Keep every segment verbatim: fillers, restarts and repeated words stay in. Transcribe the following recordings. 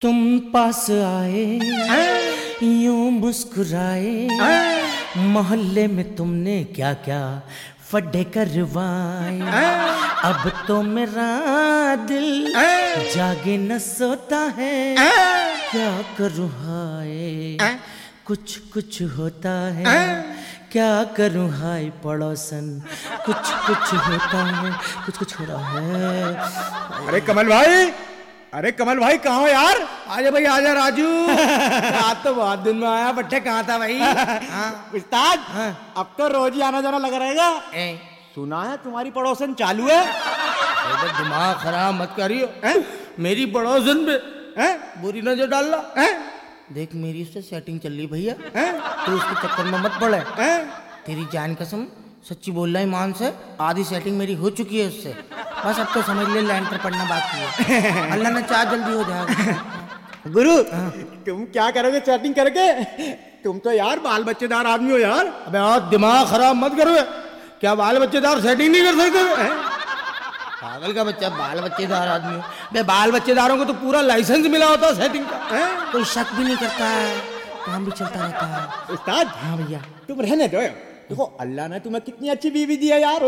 तुम पास आए यूं मुस्कुराए, मोहल्ले में तुमने क्या क्या फड्डे करवाए। अब तो मेरा दिल जागे न सोता है, क्या करूँ हाय कुछ कुछ होता है, क्या करूँ हाय पड़ोसन कुछ कुछ होता है, कुछ कुछ हो रहा है। अरे कमल भाई, अरे कमल भाई कहाँ हो यार? आजा भाई आजा राजू। आज तो बहुत दिन में आया, बट्टे कहाँ था भाई? हाँ। उस्ताद हाँ। अब तो रोज ही आना जाना लगा रहेगा। सुना है तुम्हारी पड़ोसन चालू है। दिमाग खराब मत करियो, मेरी पड़ोसन पे बुरी नजर डालना। देख मेरी उससे सेटिंग चल रही भैया, तू उसके चक्कर में मत पड़े। तेरी जान कसम सच्ची बोल रहा है, ईमान से आधी सेटिंग मेरी हो चुकी है उससे, बस अब तो समझ ले लैंटर पढ़ना बाकी है। अल्लाह ने चाह जल्दी हो जाएगा। गुरु तुम क्या करोगे सेटिंग करके? तुम तो यार बाल बच्चेदार आदमी हो यार। अबे और दिमाग खराब मत करो, क्या बाल बच्चेदार सेटिंग नहीं कर सकते? पागल का बच्चा बाल बच्चेदार आदमी हो। बे बाल बच्चेदारों को तो पूरा लाइसेंस मिला होता है सेटिंग का, कोई शक भी नहीं करता है, काम भी चलता रहता है। उस्ताद हाँ भैया तुम रहने दो, देखो अल्लाह ने तुम्हें कितनी अच्छी बीवी दी है यार।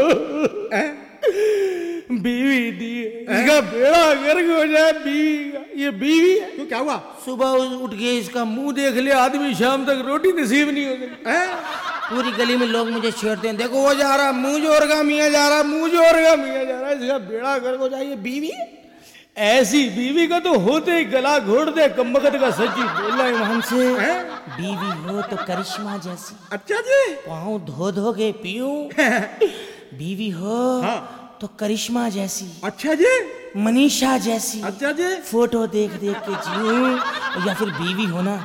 बीवी दी है, इसका बेड़ा गर्क हो जाए बीवी का। ये बीवी है तो क्या हुआ? सुबह उठ के इसका मुंह देख ले आदमी, शाम तक रोटी नसीब नहीं हो गई। पूरी गली में लोग मुझे छेड़ते हैं, देखो वो जा रहा मुंह जोड़गा मियाँ जा रहा मुंह जोड़गा मियाँ जा रहा, इसका बेड़ा गर्क हो जाए। ये बीवी ऐसी बीवी का तो होते ही गला घोड़ दे, कमबख्त का सच्ची बोला ईमान से। बीवी हो तो करिश्मा जैसी, अच्छा जी, पाँव धो धो के पीऊं। बीवी हो हाँ। तो करिश्मा जैसी, अच्छा जी, मनीषा जैसी, अच्छा जी, फोटो देख देख के जीऊं। या फिर बीवी हो ना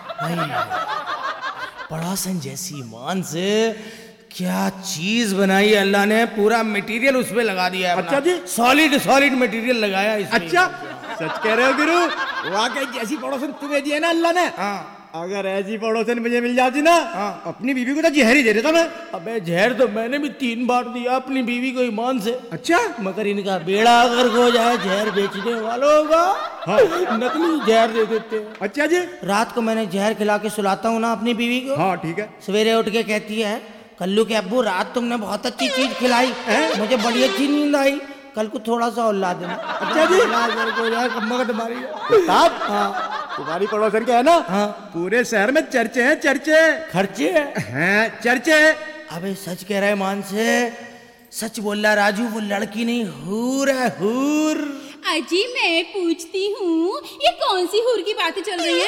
पड़ोसन जैसी, ईमान से क्या चीज बनाई अल्लाह ने, पूरा मटेरियल उसमें लगा दिया है। अच्छा जी, सॉलिड सॉलिड मटेरियल लगाया इसमें। अच्छा सच कह रहे हो गुरु? वाकई जैसी पड़ोसन तुम्हें दी है ना अल्लाह ने। हाँ। अगर ऐसी पड़ोसन मुझे मिल जाती ना, हाँ। अपनी बीवी को तो जहर ही दे देता मैं। अबे जहर तो मैंने भी तीन बार दिया अपनी बीवी को ईमान से। अच्छा, मगर इनका बेड़ा अगर हो जाए जहर बेचने वालों का, हाँ। नकली जहर दे देते हैं। अच्छा जी, रात को मैंने जहर खिला के सुलाता हूँ ना अपनी बीवी को, हाँ ठीक है, सवेरे उठ के कहती है कल्लू के अब्बू रात तुमने बहुत अच्छी चीज खिलाई, मुझे बड़ी अच्छी नींद आई, कल को थोड़ा सा और ला देना। अच्छा जी, तुम्हारी पड़ोसन क्या है ना, हाँ। पूरे शहर में चर्चे हैं, चर्चे खर्चे हैं, चर्चे। अबे सच कह रहा है मान से, सच बोल रहा राजू, वो लड़की नहीं हूर है, हूर। अजी मैं पूछती हूँ ये कौन सी हूर की बातें चल रही है?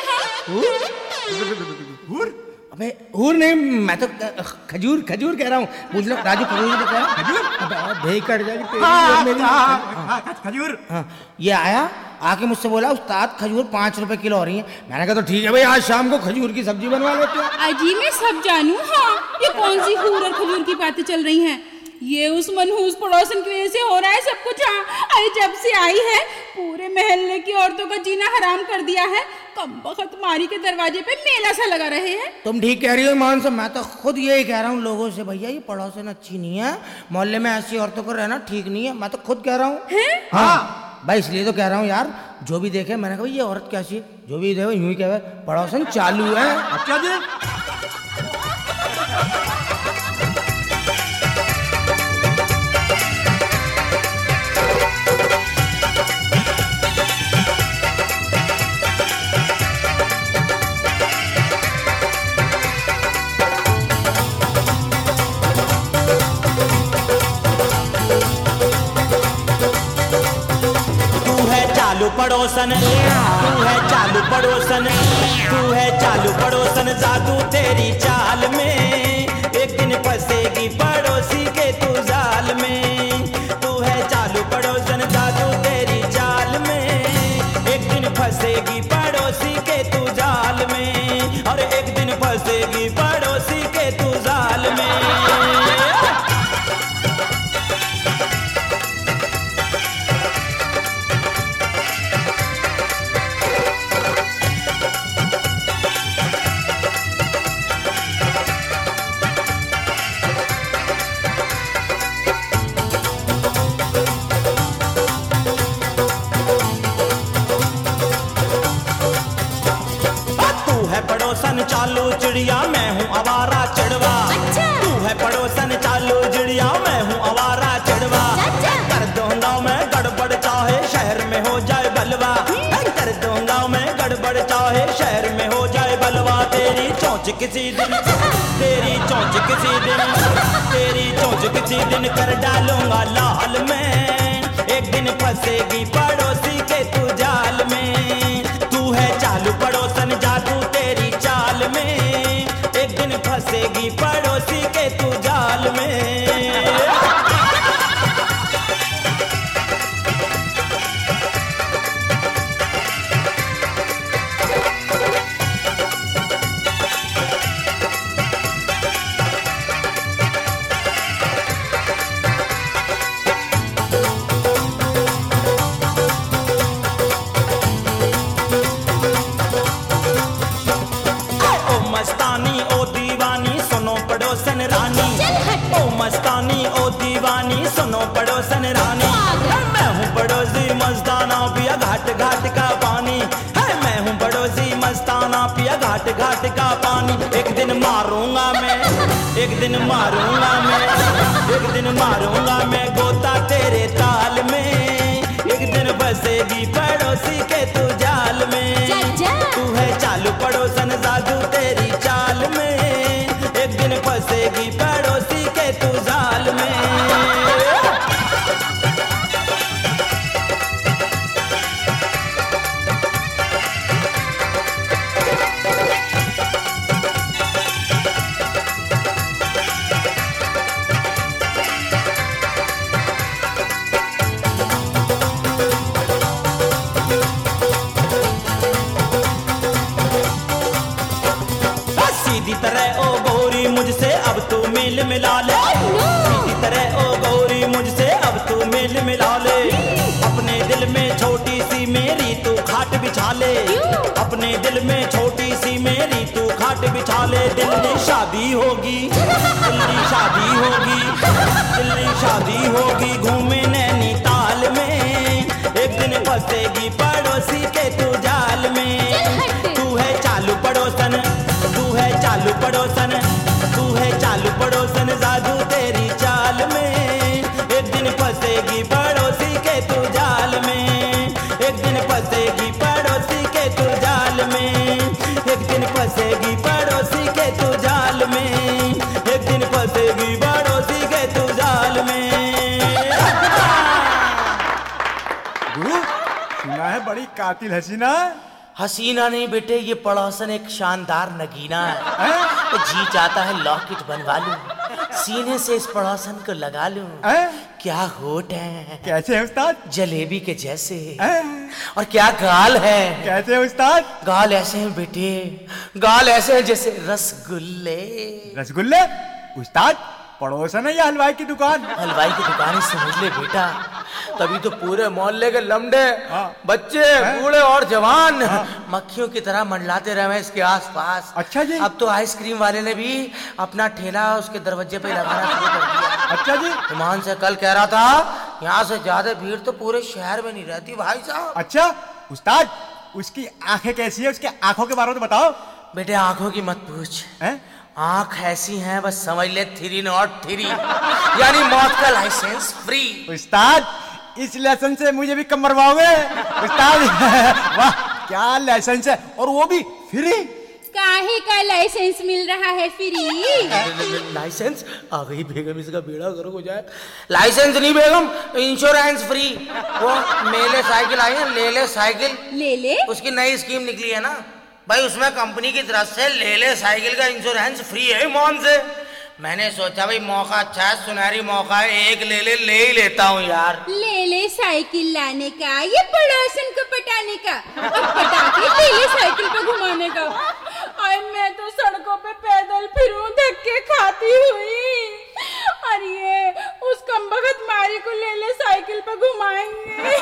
हूर? अबे हूर नहीं, मैं तो खजूर खजूर कह रहा हूँ। पूछ लो राजू, खजूर तो कह खजूर। अबे भेई कट जाएगी तेरी हाँ, मेरी। हाँ, खजूर। हाँ, ये आया आके मुझसे बोला उस्ताद खजूर पाँच रुपए किलो हो रही है। मैंने कहा तो ठीक है भाई, आज शाम को खजूर की सब्जी बनवा लेते हैं। अजी मैं सब जानू, हाँ ये कौन सी हूर और खजूर की बातें चल रही हैं? ये उस मनहूस पड़ोसन की वजह से हो रहा है सब कुछ। हाँ अरे जब से आई है पूरे मोहल्ले की औरतों का जीना हराम कर दिया है, कमबख्त मारी के दरवाजे पे मेला सा लगा रहे हैं। तुम ठीक कह रही हो ईमान से, मैं तो खुद यही कह रहा हूँ लोगों से, भैया ये पड़ोसन अच्छी नहीं है, मोहल्ले में ऐसी औरतों को रहना ठीक नहीं है। मैं तो खुद कह रहा हूँ। हाँ भाई इसलिए तो कह रहा हूँ यार, जो भी देखे मैंने कहा ये औरत कैसी है, जो भी देखो यूं ही कहे पड़ोसन चालू है। अच्छा जी, पड़ोसन तू है चालू पड़ोसन, तू है चालू पड़ोसन, जादू तेरी चाल में, एक दिन फंसेगी पड़ोसी के तू जाल में। तू है चालू पड़ोसन, जादू तेरी चाल में, एक दिन फंसेगी पड़ोसी के तू जाल में, और एक दिन फंसेगी पड़ोसी के तू जाल में। पड़ोसन चालू चिड़िया, मैं हूँ आवारा चिड़वा। तू है पड़ोसन चालू चिड़िया, मैं हूँ आवारा चिड़वा। कर दूंगा मैं गड़बड़ चाहे शहर में हो जाए बलवा, कर दूंगा मैं गड़बड़ चाहे शहर में हो जाए बलवा। तेरी चोंच किसी दिन, तेरी चोंच किसी दिन, तेरी चोंच किसी दिन कर डालूंगा लाल में। एक दिन फंसेगी पड़ोसी के तू जाल में। तू है चालू पड़ोसन जादू तेरी चाल में, एक दिन फंसेगी पड़ोसी के तू जाल में। मस्तानी ओ दीवानी सुनो पड़ोसन रानी, ओ मस्तानी ओ दीवानी सुनो पड़ोसन रानी। मैं हूँ पड़ोसी मस्ताना पिया घाट घाट का पानी, है मैं हूँ पड़ोसी मस्ताना पिया घाट घाट का पानी। एक दिन मारूंगा मैं, एक दिन मारूंगा मैं, एक दिन मारूंगा मैं गोता तेरे ताल में। एक दिन बसेगी पड़ोसी के तू जाल में। तू है चालू पड़ोसन जादू तेरी चाल में, एक दिन फंसेगी पड़ोसी के तू जाल में। सीधी तरह ओ गौरी मुझसे अब तू मेल मिला ले, सीधी तरह ओ गौरी मुझसे अब तू मेल मिला ले। अपने दिल में छोटी सी मेरी तू खाट बिछा ले, अपने दिल में छोटी सी मेरी तू खाट बिछा ले। दिल्ली शादी होगी, दिल्ली शादी होगी, दिल्ली शादी होगी घूमे नैनीताल में। एक दिन फंसेगी पड़ोसी के तू जाल में। तू है चालू पड़ोसन, तू है चालू पड़ोसन, तू है चालू पड़ोसन जादू तेरी चाल में। एक दिन फंसेगी पड़ोसी के तू जाल में, एक दिन फंसेगी पड़ोसी के तू जाल में, एक दिन फंसेगी पड़ोसी के तू जाल में, एक दिन फंसेगी पड़ोसी के तू जाल में। गुरु सुना है बड़ी कातिल हसीना। हसीना नहीं बेटे, ये पड़ोसन एक शानदार नगीना है। तो जी चाहता है लॉकेट बनवा लूं, सीने से इस पड़ोसन को लगा लूं। क्या होठ है, कैसे है उस्ताद? जलेबी के जैसे। और क्या गाल है, कैसे है उस्ताद? गाल ऐसे हैं बेटे, गाल ऐसे हैं जैसे रसगुल्ले। रसगुल्ले? उस्ताद पड़ोसन है या हलवाई की दुकान? हलवाई की दुकान ही समझ ले बेटा। तभी तो पूरे मोहल्ले के लमडे, हाँ। बच्चे, बूढ़े और जवान हाँ। मक्खियों की तरह मंडलाते रहे इसके आसपास। अच्छा जी। अब तो आइसक्रीम वाले ने भी अपना ठेला उसके दरवाजे पे लगाना शुरू कर दिया। अच्छा जी। ईमान से कल कह रहा था यहाँ से ज्यादा भीड़ तो पूरे शहर में नहीं रहती भाई साहब। अच्छा उस्ताद, उसकी आंखें कैसी है, उसके आंखों के बारे में बताओ। बेटे आंखों की मत पूछ, आंख ऐसी हैं बस समझ ले थ्री नॉट थ्री, यानी मौत का लाइसेंस फ्री। उस्ताद इस लाइसेंस से मुझे भी कम मरवाओगे उस्ताद? वाह क्या लाइसेंस है, और वो भी फ्री। काहे का लाइसेंस मिल रहा है फ्री? लाइसेंस आ गई बेगम, इसका बेड़ा गर्क हो जाए। लाइसेंस नहीं बेगम, इंश्योरेंस फ्री। वो मेले साइकिल आई है, ले ले साइकिल, ले ले, उसकी नई स्कीम निकली है ना भाई, उसमें कंपनी की तरफ से ले ले साइकिल का इंश्योरेंस फ्री है ईमान से। मैंने सोचा भाई मौका अच्छा है, सुनहरी मौका है, एक ले ले ले ही लेता हूँ यार। ले ले साइकिल लाने का, ये पड़ोसन को पटाने का, और पटा के ले ले साइकिल पे घुमाने का। और मैं तो सड़कों पे पैदल फिरूं धक्के खाती हुई, और ये उस कमबख्त मारी को ले ले साइकिल पे घुमाएंगे।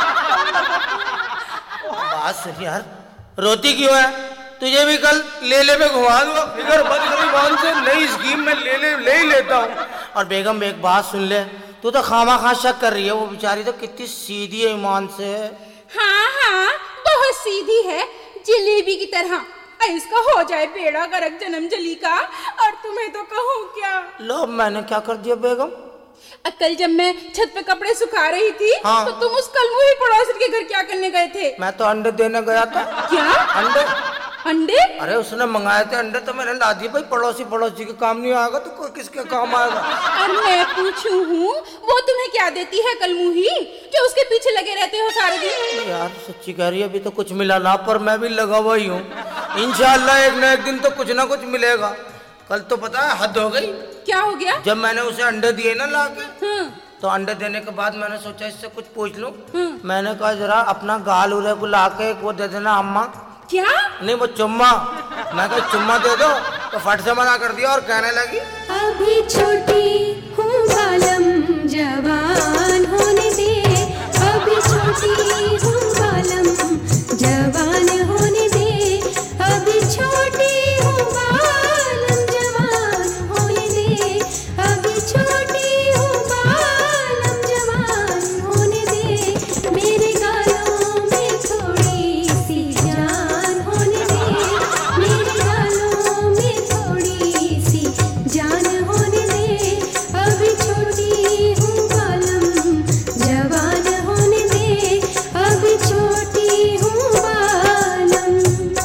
बात सही यार, रोती क्यों है? तुझे भी कल ले ले पे घुमा दूंगा, फिकर मत करी, मान से नई स्कीम में ले ले ले ही लेता हूँ। और बेगम एक बात सुन ले, तू तो खामा खा शक कर रही है, वो बेचारी तो कितनी सीधी है ईमान से। हाँ हाँ बहुत सीधी है, जलेबी की तरह। इसका हो जाए बेड़ा गर्क जन्म जली का। और तुम्हें तो कहूँ क्या। लो मैंने क्या कर दिया बेगम? कल जब मैं छत पे कपड़े सुखा रही थी हाँ। तो तुम उस कलमुही पड़ोसन के घर क्या करने गए थे? मैं तो अंडे देने गया था। क्या अंडे? अंडे? अरे उसने मंगाए थे अंडे तो मैंने ला दिए। भाई पड़ोसी पड़ोसी के काम नहीं आएगा तो कोई किसके काम आएगा? और मैं पूछूं हूँ वो तुम्हें क्या देती है कलमुही जो उसके पीछे लगे रहते हो सारे दिन? यार सच्ची कह रही है, अभी तो कुछ मिला ना, पर मैं भी लगा हुआ ही हूँ। इंशाल्लाह एक न एक दिन तो कुछ ना कुछ मिलेगा। कल तो पता है हद हो गई। क्या हो गया? जब मैंने उसे अंडे दिए ना ला के, हाँ। तो अंडे देने के बाद मैंने सोचा इससे कुछ पूछ लूं। हाँ। मैंने कहा जरा अपना गाल उरे को ला के वो दे देना अम्मा। क्या? नहीं वो चुम्मा। मैं कहा चुम्मा दे दो तो फट से मना कर दिया और कहने लगी अभी छोटी हूँ बालम जवान होने दे। अभी छोटी हूँ बालम जवान होने दे। अभी छोटी हूँ बालम जवान होने दे। अभी छोटी हूँ बालम जवान होने दे। मेरे गालों में थोड़ी सी जान होने दे। मेरे गालों में थोड़ी सी जान होने दे। अभी छोटी हूँ बालम जवान होने दे। अभी छोटी हूँ बालम।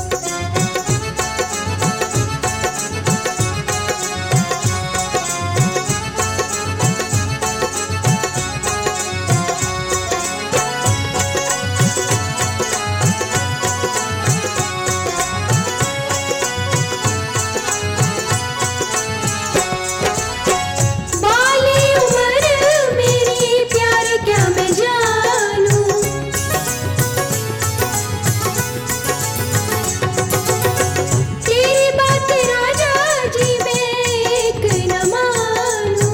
बाली उम्र मेरी प्यार क्या मैं जानूं। तेरी बात राजा जी मैं एक न मानूं।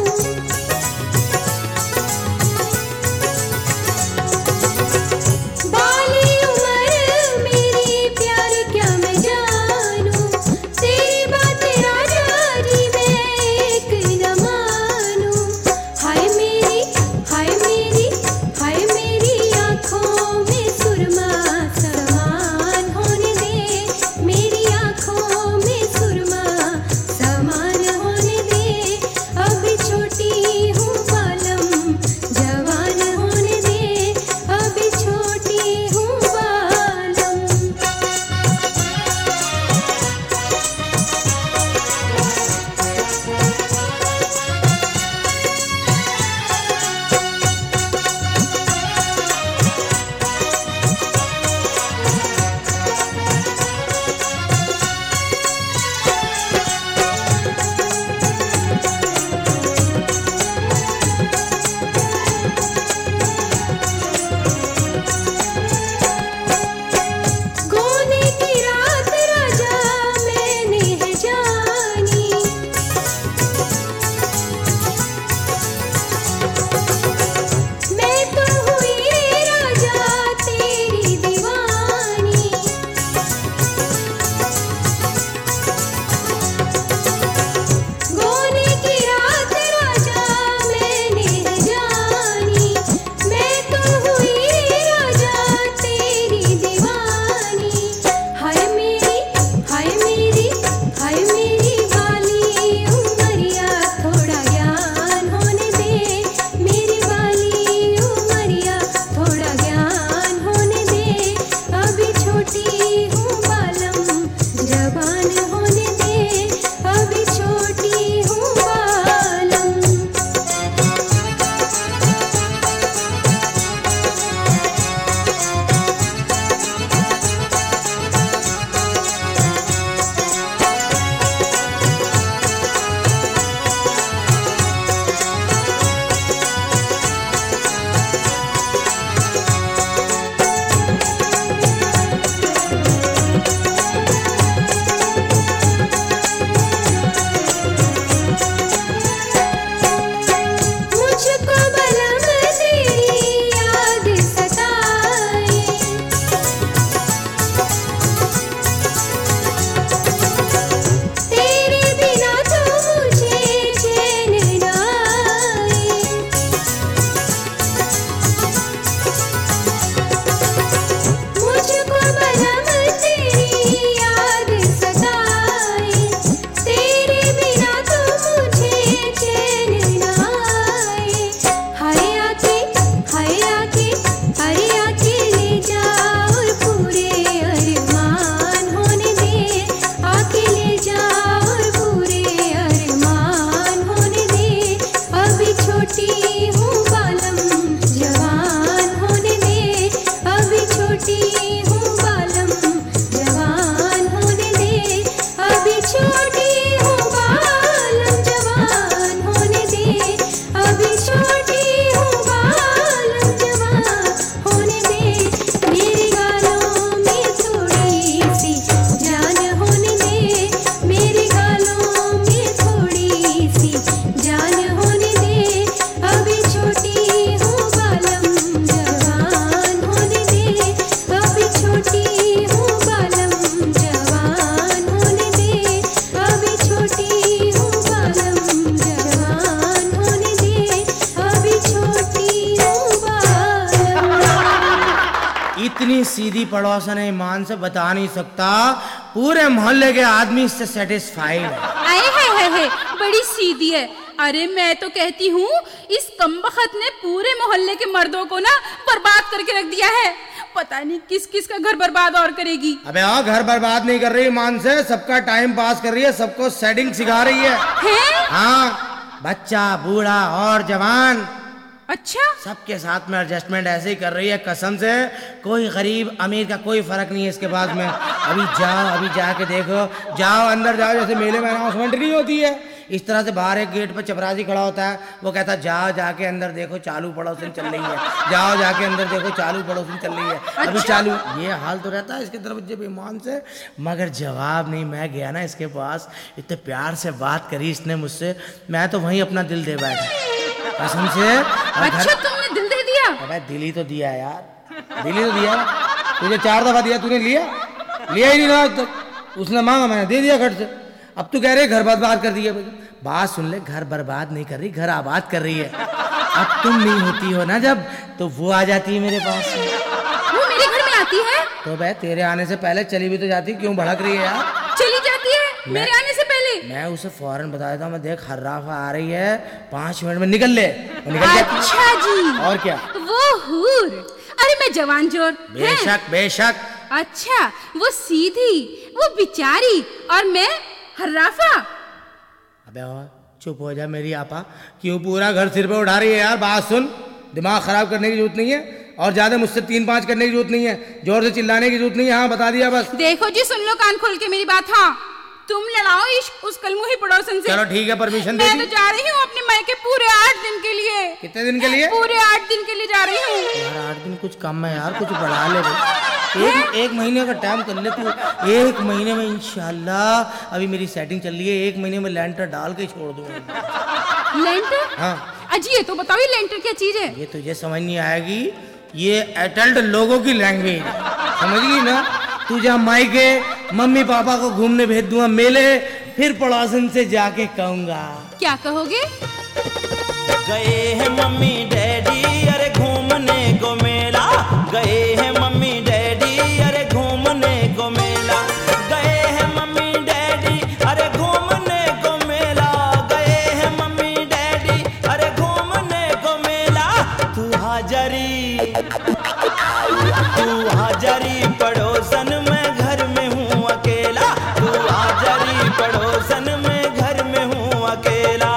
बाली उम्र मेरी प्यार क्या मैं जानूं। तेरी बात राजा जी मैं एक न मानूं। हाय मेरी हाय मेरी हाय मेरी आँखों में सुरमा समान होने दे। मेरी आँखों में सुरमा समान होने दे। अभी छोटी हूँ बालम जवान होने दे। अभी छोटी हूँ बालम। गोने की रात राजा मैंने है जानी। मैं तो हुई राजा तेरी दीवानी। गोने की रात राजा मैंने है जानी। मैं तो हुई राजा तेरी दीवानी। हाय मेरी हाय मेरी हाय मेरी वाली उमरिया थोड़ा ज्ञान होने दे। मेरी वाली उमरिया थोड़ा ज्ञान होने दे। अभी छोटी हूँ बालम जवान होने दे। अभी छोटी हूँ बालम। पड़ोसन है, ईमान से बता नहीं सकता, पूरे मोहल्ले के आदमी इससे सेटिस्फाइड है। आए है, है, है, बड़ी सीधी है। अरे मैं तो कहती हूँ इस कमबख्त ने पूरे मोहल्ले के मर्दों को ना बर्बाद करके रख दिया है। पता नहीं किस किस का घर बर्बाद और करेगी। अबे हाँ, घर बर्बाद नहीं कर रही ईमान से, सबका टाइम पास कर रही है, सबको सेटिंग सिखा रही है, है? हाँ, बच्चा बूढ़ा और जवान अच्छा, सबके साथ में एडजस्टमेंट ऐसे ही कर रही है। कसम से कोई गरीब अमीर का कोई फर्क नहीं है इसके पास में। अभी जाओ, अभी जाके देखो, जाओ अंदर जाओ, जैसे मेले में अनाउंसमेंट नहीं होती है इस तरह से बाहर एक गेट पर चपरासी खड़ा होता है, वो कहता है जाओ जाके अंदर देखो चालू पड़ोसन चल रही है, जाओ जाके अंदर देखो चालू पड़ोसन चल रही है। अच्छा? अभी चालू, ये हाल तो रहता है इसके तरफ जब ईमान से, मगर जवाब नहीं। मैं गया ना इसके पास, इतने प्यार से बात करी इसने मुझसे, मैं तो वहीं अपना दिल दे बैठा कसम से। अच्छा तुमने दिल दे दिया? अबे दिल ही तो दिया यार, दिल ही तो दिया। तुझे चार दफा दिया, तूने लिया लिया ही नहीं ना आज तक। उसने मांगा, मैंने दे दिया खट से। अब तू कह रहे घर बर्बाद कर दिया। बात सुन ले, घर बर्बाद नहीं कर रही, घर आबाद कर रही है। अब तुम नहीं होती हो ना जब, तो वो आ जाती है मेरे पास। वो मेरे घर में आती है? तो भाई तेरे आने से पहले चली भी तो जाती, क्यों भड़क रही है यार? चली जाती है मेरे आने से पहले? मैं उसे फौरन बता देता हूँ, मैं देख हर्राफा आ रही है, पांच मिनट में निकल ले। वो निकल जाती। अच्छा जी, और क्या? वो हूर, अरे मैं जवान जोर। बेशक बेशक। अच्छा, वो सीधी, वो बिचारी, और मैं हर्राफा। अबे चुप हो जा मेरी आपा, क्यों पूरा घर सिर पे उठा रही है यार? बात सुन, दिमाग खराब करने की जरूरत नहीं है, और ज्यादा मुझसे तीन पांच करने की जरूरत नहीं है, जोर से चिल्लाने की जरूरत नहीं है। हाँ बता दिया बस। देखो जी, सुन लो कान खोल के मेरी बात। हाँ, तुम लड़ाओ इश्क उस कलमुही पड़ोसन से। चलो ठीक है, परमिशन दे मैं दी। तो जा रही हूँ अपने मायके पूरे आठ दिन के लिए। कितने दिन के लिए? पूरे आठ दिन के लिए जा रही हूँ। यार आठ दिन कुछ कम है यार, कुछ बढ़ा ले भाई। एक एक महीने का टाइम कर ले तू, एक महीने में इंशाल्लाह। अभी मेरी सेटिंग चल रही है, एक महीने में लेंटर डाल के छोड़ दूंगा। लेंटर? हाँ। अजी ये तो बताओ, ये लेंटर क्या चीज है? ये तुझे समझ नहीं आएगी, ये एडल्ट लोगों की लैंग्वेज, समझ ना? तू जा मायके, मम्मी पापा को घूमने भेज दूंगा मेले, फिर पड़ोसन से जाके कहूंगा। क्या कहोगे? गए हैं मम्मी डैडी अरे घूमने को मेला, गए हैं मम्मी डैडी अरे घूमने को मेला, गए हैं मम्मी डैडी अरे घूमने को मेला, गए हैं मम्मी डैडी अरे घूमने को मेला। तू हाजरी, तू हाजरी पड़ोसन में घर में हूँ अकेला, तू हाजरी पड़ोसन में घर में हूँ अकेला।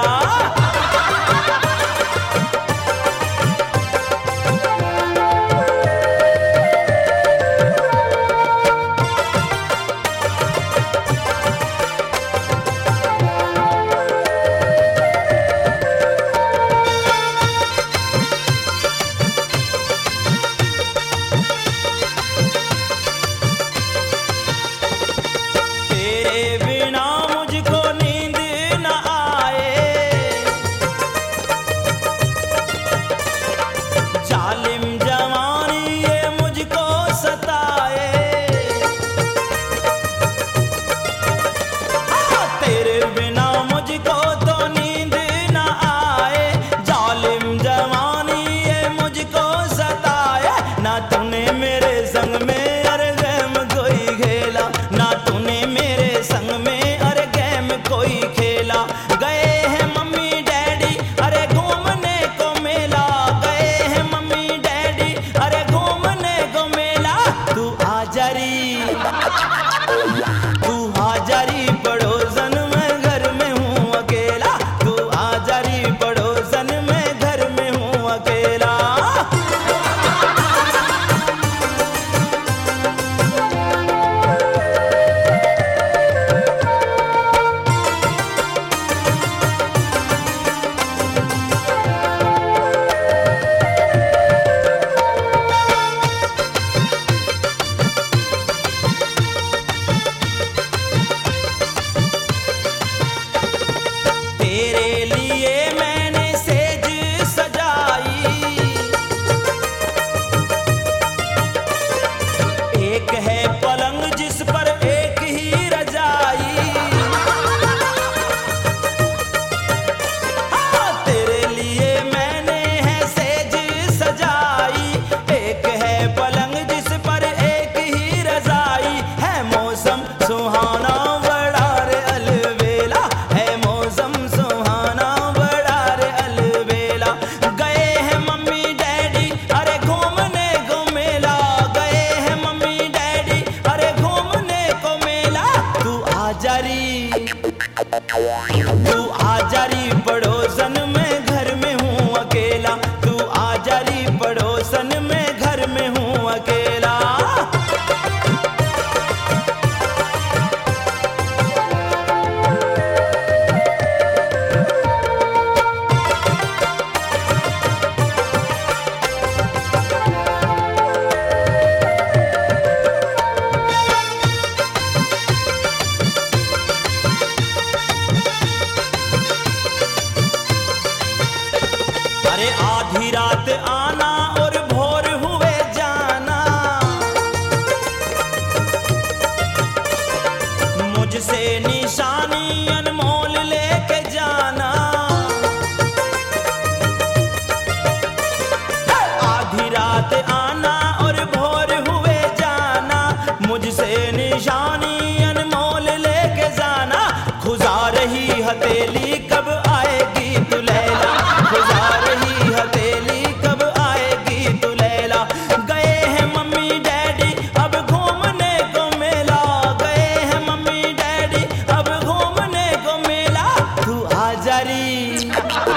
तू आजा री पड़ोसन में घर में हूँ अकेला, तू आजा री पड़ोसन में घर में हूँ अकेला। अरे आधी रात आना और भोर हुए जाना, मुझसे निशानी अनमोल लेके जाना। आधी रात आना और भोर हुए जाना, मुझसे निशानी अनमोल लेके जाना। खुजा रही हथेली कब आएगी तू लैला, खुजा रही हथेली कब आएगी तू लैला। गए हैं मम्मी डैडी अब घूमने को मेला, गए हैं मम्मी डैडी अब घूमने को मेला। तू आजा री,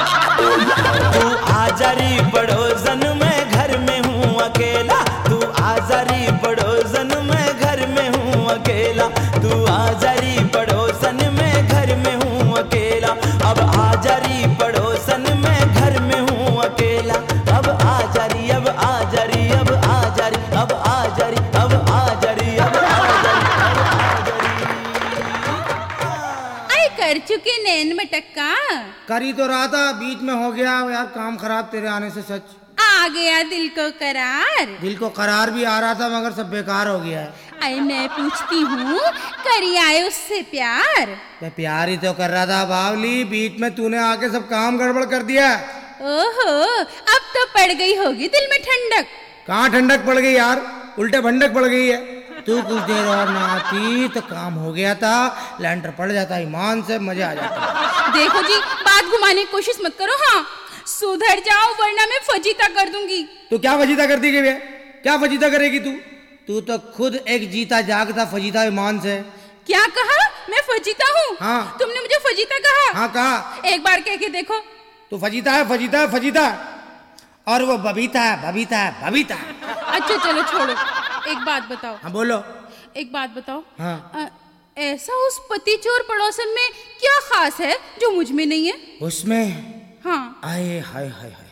तू आजा री पड़ोसन में घर में हूँ अकेला, तू आजा री पड़ोसन में घर में हूँ अकेला, तू आजा री पड़ोसन में घर में हूँ अकेला। अब आजा री पड़ोसन में घर में हूँ अकेला, अब आजा री, अब आजा री, अब आजा री, अब आजा री, अब आजा री, अब आजा री, अब आजा री। आई कर चुके नैन में टक्का। करी तो रहा था, बीच में हो गया यार काम खराब तेरे आने से। सच आ गया दिल को करार। दिल को करार भी आ रहा था मगर सब बेकार हो गया है। आई मैं पूछती हूँ, करी आए उससे प्यार? मैं प्यार ही तो कर रहा था बावली, बीच में तूने आके सब काम गड़बड़ कर दिया। ओहो, अब तो पड़ गई होगी दिल में ठंडक। कहाँ ठंडक पड़ गई यार, उल्टे भंडक पड़ गई है। तू कुछ देर और ना आती तो काम हो गया था, लैंटर पड़ जाता ईमान से, मजा आ जाता। देखो जी, बात घुमाने की कोशिश मत करो। हाँ, सुधर जाओ वरना मैं फजीता कर दूंगी। तू क्या फजीता करती है? क्या फजीता करेगी तू? तू तो खुद एक जीता जागता फजीता ईमान से। क्या कहा? मैं फजीता हूँ? हाँ। तुमने मुझे फजीता कहा? हाँ कहा। एक बार कह के देखो। तू फजीता है, फजीता है, फजीता, और वो बबीता है, बबीता है, बबीता है। अच्छा चलो छोड़ो, एक बात बताओ। हाँ बोलो। एक बात बताओ। हाँ। अ, ऐसा उस पति चोर पड़ोसन में क्या खास है जो मुझ में नहीं है? उसमें? हाँ। आए हाय हाय हाय,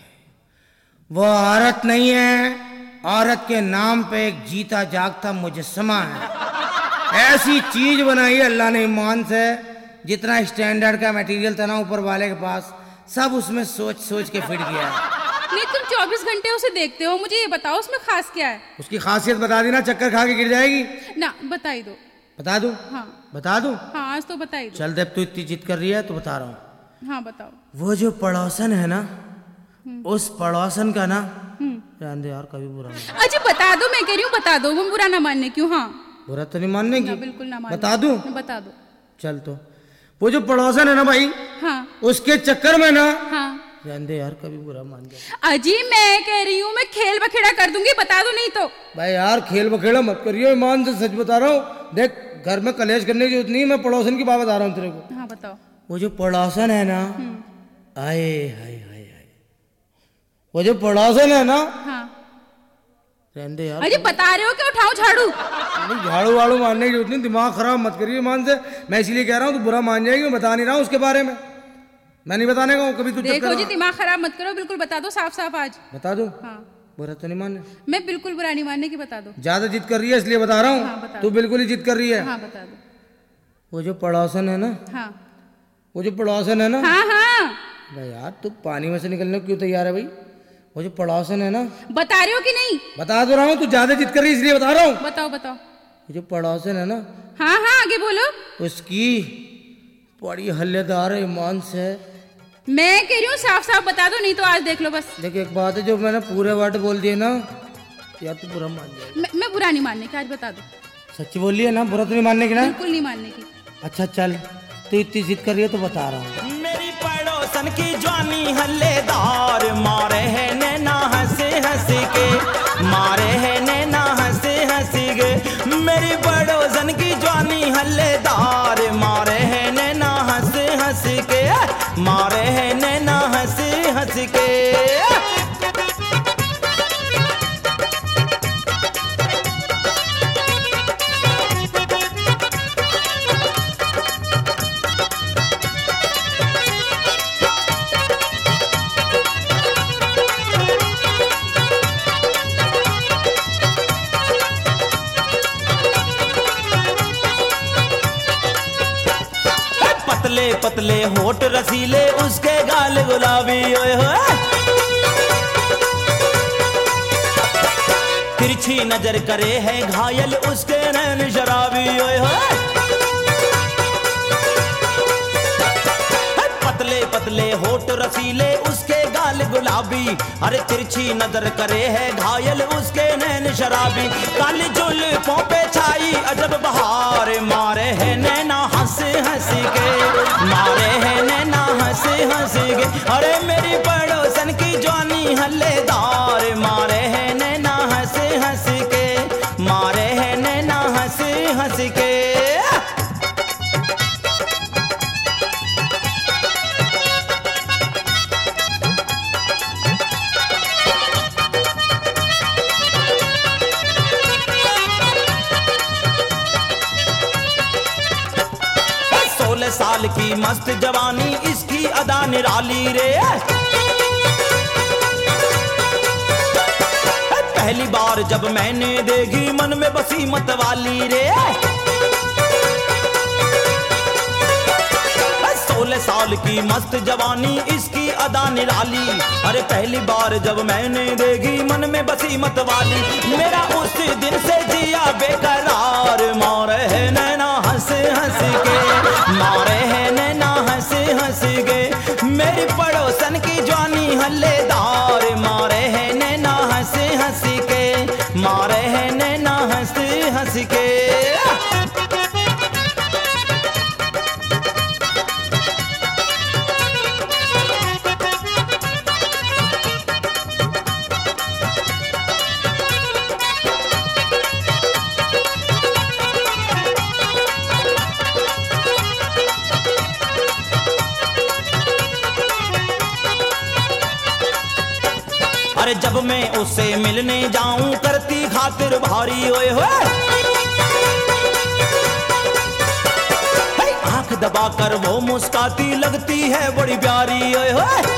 वो औरत नहीं है, औरत के नाम पे एक जीता जागता मुजस्समा है। ऐसी चीज बनाई है अल्लाह ने ईमान से, जितना स्टैंडर्ड का मटेरियल था ना ऊपर वाले के पास, सब उसमें सोच सोच के फिट गया है। नहीं, तुम चौबीस घंटे उसे देखते हो, मुझे ये बताओ उसमें खास क्या है? उसकी खासियत बता दी ना, चक्कर खा के गिर जाएगी ना, बता ही दो। बता दूं? हाँ बता दूं? हाँ, आज तो बता ही दो। चल देव, तू इतनी जिद कर रही है तो बता रहा हूँ। हाँ बताओ। वो जो पड़ोसन है ना, उस पड़ोसन का ना, रहने दे यार, कभी बुरा नहीं। अच्छा बता दो, मैं कह रही हूँ बता दो, वो बुरा ना मानने क्यों? हाँ बुरा तो नहीं मानने की? बिल्कुल ना मानने। बता दूं? बता दो। चल तो वो जो पड़ोसन है ना भाई, हाँ उसके चक्कर में ना, हाँ रहने दे यार, कभी बुरा मान जाए। अजी मैं कह रही हूँ, मैं खेल बखेड़ा कर दूंगी, बता दो नहीं तो। भाई यार खेल बखेड़ा मत करियो, ईमान से सच बता रहा हूँ। देख, घर में कलेश करने की जरूरत नहीं है, मैं पड़ोसन की बात बता रहा हूँ तेरे को। हाँ बताओ। वो जो पड़ोसन है ना, आए हाय हाय हाय, वो जो पड़ोसन है ना, हाँ रहने दे यार। अरे बता रहे हो क्या? उठाओ झाड़ू। नहीं, झाड़ू वाड़ू मारने की जरूरत नहीं, दिमाग खराब मत करिए ईमान से। मैं इसीलिए कह रहा हूँ, तू बुरा मान जाएगी, मैं बता नहीं रहा हूँ उसके बारे में, मैं नहीं बताने का हूँ कभी। तू देखो जी, दिमाग खराब मत करो, बिल्कुल बता दो साफ साफ आज। बता दो। हाँ बुरा तो नहीं मानने? मैं बिल्कुल बुरा नहीं मानने की, बता दो। ज्यादा जिद कर रही है इसलिए बता रहा हाँ, बता हूँ। तू बिल्कुल ही जिद कर रही है। हाँ बता दो। वो जो पड़ोसन है ना, हाँ वो जो पड़ोसन है ना, हाँ हाँ भाई यार तू पानी में से निकलने को क्यों तैयार है भाई? वो जो पड़ोसन है ना, बता रहे हो कि नहीं? बता तो रहा हूँ, तू ज्यादा जिद कर रही है इसलिए बता रहा हूँ। बताओ बताओ। वो जो पड़ोसन है ना, हाँ हाँ आगे बोलो। उसकी बड़ी हल्लेदार है ईमान से। मैं कह रही हूँ साफ साफ बता दो, नहीं तो आज देख लो बस। देख एक बात है, जो मैंने पूरे वर्ड बोल दिए ना, या तू बुरा मान जाए। मैं, मैं बुरा नहीं मानने की, आज बता दो। सच्ची बोली है ना, बुरा तो नहीं मानने की ना? बिल्कुल नहीं मानने की। अच्छा चल, तू इतनी जिद कर रही है तो बता रहा हूँ। मेरी पड़ोसन की जवानी हल्लेदार, मारे है नैना हंसे हंसी के, मारे है नैना हंसे हंसी के। मेरी पड़ोसन की जवानी हल्लेदार, मारे है नैना हंसे के। पतले पतले होठ रसीले उसके गाल गुलाबी ओए होए, तिरछी नजर करे है घायल उसके नैन शराबी ओए होए। पतले पतले होठ रसीले उसके गाल गुलाबी, अरे तिरछी नजर करे है घायल उसके नैन शराबी। काली जुल्फों पे छाई अजब बहार, मारे है नैना हंस हंस के, मारे है नैना हंस हंस के। अरे मेरी पड़ोसन की जवानी हल्लेदार, मारे है नैना हंस हंस के, मारे है नैना हंस हंस के। सोलह साल की मस्त जवानी इसकी अदा निराली रे, पहली बार जब मैंने देखी मन में बसी मतवाली रे। सोलह साल की मस्त जवानी इसकी अदा निराली, अरे पहली बार जब मैंने देखी मन में बसी मतवाली। मेरा उस दिन से जिया बेकरार, मारे है नैना हंस हंस के, मारे है नैना हंस हंस के। मेरी पड़ोसन की जवानी हल्लेदार, मारे है नैना हंस हंस के, मारे है नैना हंस हंस के। अरे जब मैं उससे मिलने जाऊं करती खातिर भारी ओए होए, आंख दबाकर वो मुस्काती लगती है बड़ी प्यारी ओए होए।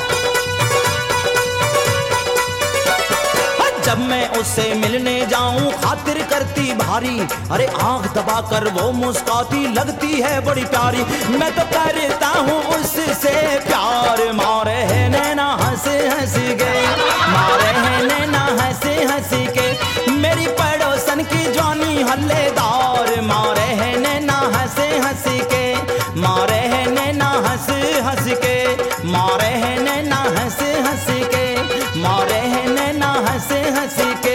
जब मैं उससे मिलने जाऊं खातिर करती भारी, अरे आंख दबाकर वो मुस्काती लगती है बड़ी प्यारी। मैं तो करता हूँ उससे प्यार, मारे है नैना हंस हंस के, मारे है नैना हंस हंस के। मेरी पड़ोसन की जवानी हल्लेदार, मारे है नैना हंस हंस के, मारे है नैना हंस हंस के, मारे है नैना हंस हंस के, मारे है नैना हंस हंस के।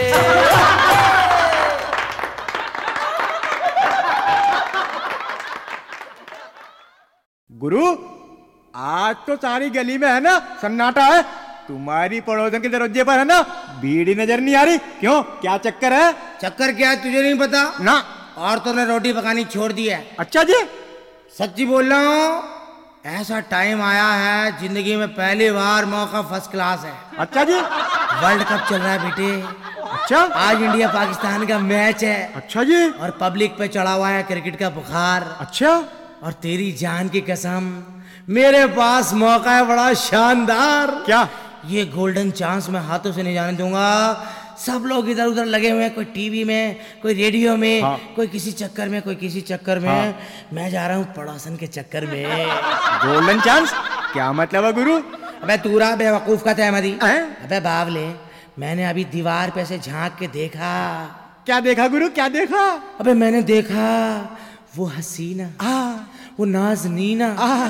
गुरु, आज तो सारी गली में है ना सन्नाटा है, तुम्हारी पड़ोसन के दरवाजे पर है ना भीड़ नजर नहीं आ रही, क्यों क्या चक्कर है? चक्कर क्या है तुझे नहीं पता ना? औरतों ने रोटी पकानी छोड़ दी है। अच्छा जी, सच्ची बोल रहा हूँ, ऐसा टाइम आया है जिंदगी में पहली बार मौका फर्स्ट क्लास है। अच्छा जी, वर्ल्ड कप चल रहा है बेटे। अच्छा, आज इंडिया पाकिस्तान का मैच है। अच्छा जी, और पब्लिक पे चढ़ा हुआ है क्रिकेट का बुखार। अच्छा, और तेरी जान की कसम मेरे पास मौका है बड़ा शानदार। क्या? ये गोल्डन चांस मैं हाथों से नहीं जाने दूंगा। सब लोग इधर उधर लगे हुए हैं, कोई टीवी में, कोई रेडियो में, हाँ। कोई किसी चक्कर में, कोई किसी चक्कर में। हाँ। मैं जा रहा हूँ पड़ोसन के चक्कर में। गोल्डन चांस क्या मतलब है गुरु? अबे तूरा बेवकूफ का तहमदी। हैं? अबे बावले, मैंने अभी दीवार पे से झांक के देखा। क्या देखा गुरु, क्या देखा? अबे मैंने देखा वो हसीना, आ, वो नाज़नीना।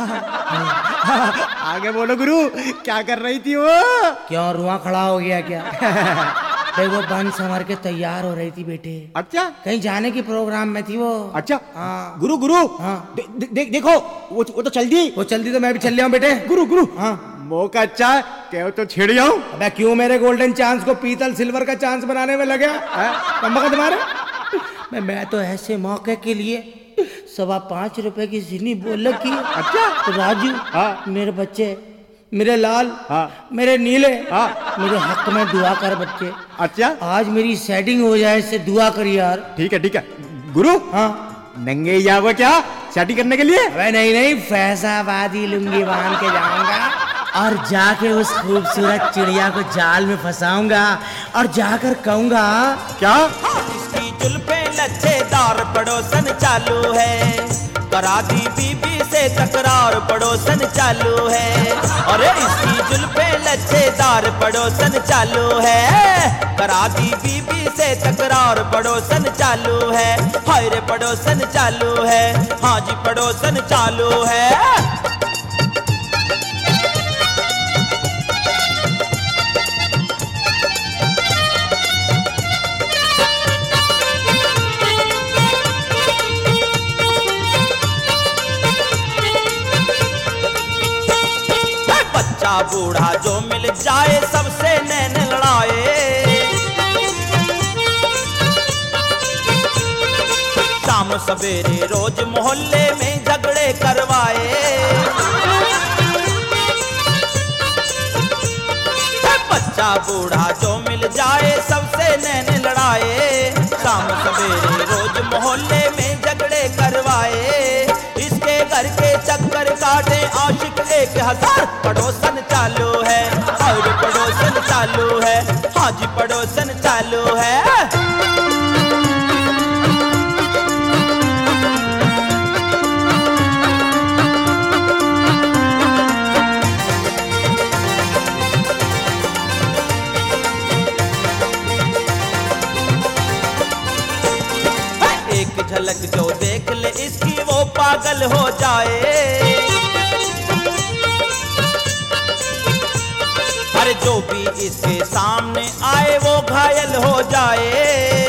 आगे बोलो गुरु, क्या कर रही थी वो? क्यों रुआ खड़ा हो गया क्या? भाई वो बन संवर के तैयार हो रही थी बेटे। अच्छा, कहीं जाने की प्रोग्राम में थी वो। अच्छा। हाँ। गुरु गुरु, हाँ। दे, दे, दे, देखो वो वो तो चल दी। वो चल दी तो मैं भी चल लिया हूँ बेटे। गुरु गुरु, हाँ। मौका अच्छा है, क्या तो छिड़ जाऊं? अबे क्यों मेरे गोल्डन चांस को पीतल सिल्वर का चांस बनाने में लगे? कम तुम्हारे मैं मैं तो ऐसे मौके के लिए सवा पाँच रुपए की सीनी बोल रखी। अच्छा। तो राजू, हाँ। मेरे बच्चे मेरे लाल, हाँ। मेरे नीले, हाँ। मेरे हक में दुआ कर बच्चे। अच्छा, आज मेरी सेटिंग हो जाए, इससे दुआ कर यार। ठीक है ठीक है। गुरु, हाँ, नंगे ही जाओगे क्या शादी करने के लिए? अबे नहीं नहीं, फैसाबादी लुंगी बांध के जाऊंगा और जाके उस खूबसूरत चिड़िया को जाल में फंसाऊंगा और जाकर कहूंगा क्या? इसकी जुल्फे लच्छेदार पड़ोसन चालू है, करा दी बीबी से तकरार पड़ोसन चालू है। अरे इसकी जुल्फे लच्छेदार पड़ोसन चालू है, करा दी बीबी से तकरार पड़ोसन चालू है। हाय रे पड़ोसन चालू है, हाँ जी पड़ोसन चालू है। बूढ़ा जो मिल जाए सबसे नैन लड़ाए, शाम सवेरे रोज मोहल्ले में झगड़े करवाए। बच्चा बूढ़ा जो मिल जाए सबसे नैन लड़ाए, शाम सवेरे रोज मोहल्ले में झगड़े करवाए। इसके घर के चक्कर काटे आशिक एक हजार पड़ोसन चालू है, और पड़ोसन चालू है, हाँ जी पड़ोसन चालू है। एक झलक जो देख ले इसकी वो पागल हो जाए। अरे जो भी इसके सामने आए वो घायल हो जाए।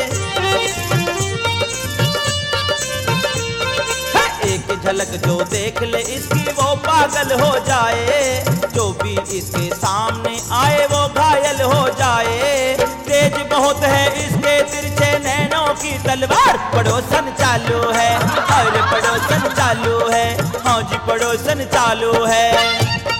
एक झलक जो देख ले इसकी वो पागल हो जाए, जो भी इसके सामने आए वो घायल हो जाए। तेज बहुत है इसके तिरछे नैनों की तलवार पड़ोसन चालू है, और पड़ोसन चालू है, हाँ जी पड़ोसन चालू है।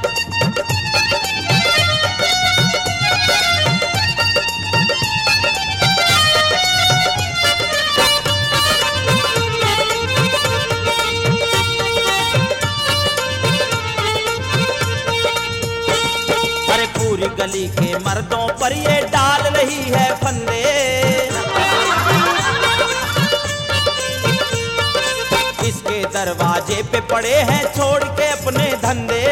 पूरी गली के मर्दों पर ये डाल रही है फंदे। इसके दरवाजे पे पड़े हैं छोड़ के अपने धंधे।